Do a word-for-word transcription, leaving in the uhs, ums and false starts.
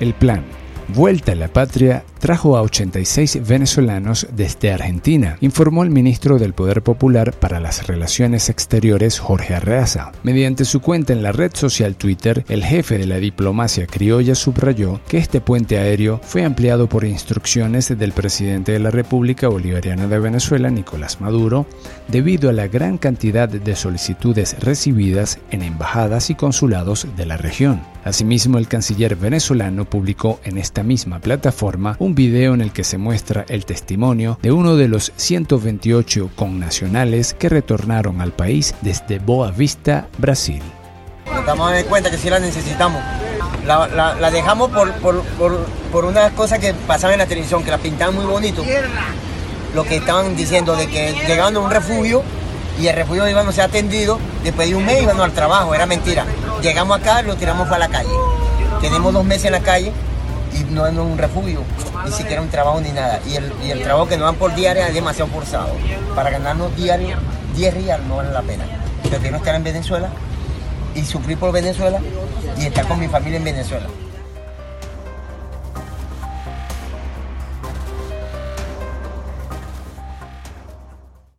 El plan Vuelta a la Patria trajo a ochenta y seis venezolanos desde Argentina, informó el ministro del Poder Popular para las Relaciones Exteriores, Jorge Arreaza. Mediante su cuenta en la red social Twitter, el jefe de la diplomacia criolla subrayó que este puente aéreo fue ampliado por instrucciones del presidente de la República Bolivariana de Venezuela, Nicolás Maduro, debido a la gran cantidad de solicitudes recibidas en embajadas y consulados de la región. Asimismo, el canciller venezolano publicó en esta misma plataforma un video en el que se muestra el testimonio de uno de los ciento veintiocho connacionales que retornaron al país desde Boa Vista, Brasil. Nos estamos dando cuenta que sí la necesitamos. La, la, la dejamos por, por, por, por una cosa que pasaba en la televisión, que la pintaban muy bonito. Lo que estaban diciendo de que llegaban a un refugio y el refugio iba a ser atendido, después de un mes iban al trabajo, era mentira. Llegamos acá y lo tiramos para la calle. Tenemos dos meses en la calle y no en un refugio, ni siquiera un trabajo ni nada. Y el, y el trabajo que nos dan por diario es demasiado forzado. Para ganarnos diario diez reales no vale la pena. Prefiero estar en Venezuela y sufrir por Venezuela y estar con mi familia en Venezuela.